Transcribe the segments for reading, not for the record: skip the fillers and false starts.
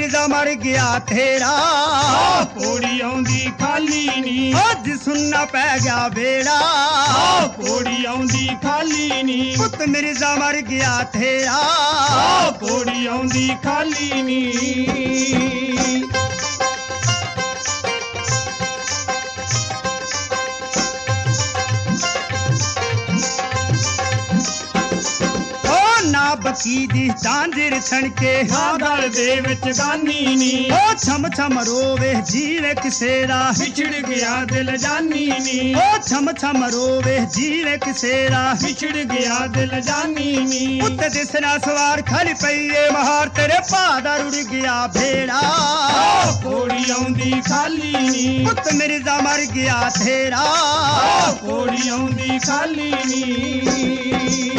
मिर्जा मर गया तेरा घोड़ी आउंदी खाली नी अज सुनना पै गया बेड़ा घोड़ी आउंदी खाली नी पुत मिर्जा मर गया तेरा घोड़ी आउंदी खाली नी बकी दी झांझर छणके गल दे विच गानी नी छम छम रोवे जीवे किसेरा बिछड़ गया दिल जानी नी छम छम रोवे जीवे किसेरा बिछड़ गया दिल जानी नी पुत दिसना सवार खल पईए महार तेरे भादा रुड़ गया भेड़ा घोड़ी आउंदी खाली नी पुत मिर्जा मर गया तेरा घोड़ी आउंदी खाली नी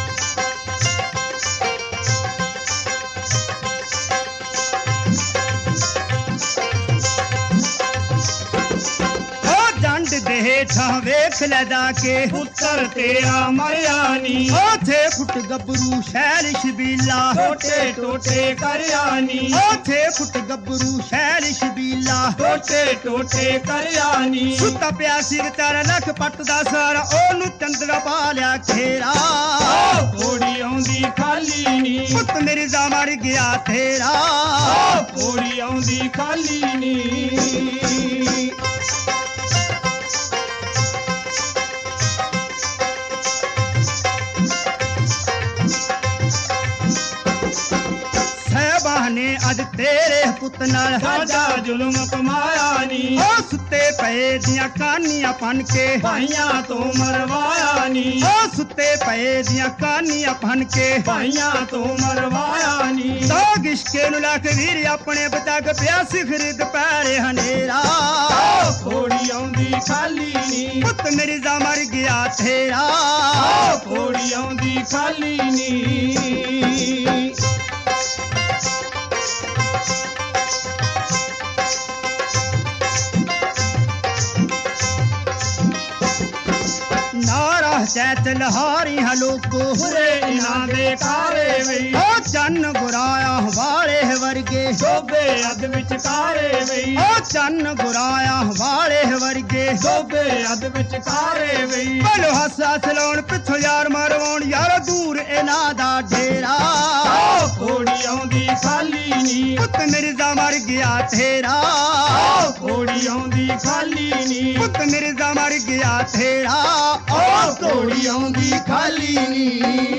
देठा वेख लदा के पुत्र तेरा मरिया नी थे फुट गबरू शैल शबीला टोटे टोटे करयानी थे फुट गबरू शैल शबीला टोटे टोटे करयानी सुता प्यासी विचारा लख पट दा सारा ओनू चंद्रा पा लिया घेरा घोड़ी आउंदी खाली नी पुत मिर्जा मर गया तेरा घोड़ी आउंदी खाली नी ने अज तेरे पुत नाल साडा जुल्म कमाया नी सुते पे दियां कानियां पन के भाइयां तो मरवाया नी सुते पे दियां कानियां पन के भाइयां तो मरवाया नी दाग इश्के नु लख वीर अपने बतग पिया सिखर दुपहरे हनेरा घोड़ी आउंदी खाली नी पुत मिर्जा मर गया तेरा घोड़ी आउंदी खाली नी चैत लहारी हलोको बुरे इना दे कारे वई चन बुराया वाले वर्गे शोभे अद विच कारे वई चन बुराया वाले वर्गे शोभे अद विच कारे वई बलो हस हस लाउण पिछो यार मरवाउण यार दूर इना दा डेरा घोड़ी आउंदी खाली नी पुत मिर्जा मर गया तेरा घोड़ी आउंदी खाली नी पुत मिर्जा मर गया तेरा घोड़ी आउंदी खाली नी